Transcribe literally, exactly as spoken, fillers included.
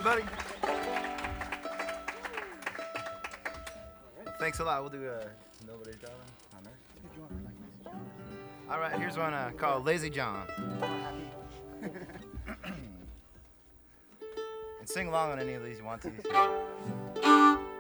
buddy. Thanks a lot. We'll do uh, Nobody's Darling on Earth. All right, here's one uh, called Lazy John. And sing along on any of these you want to.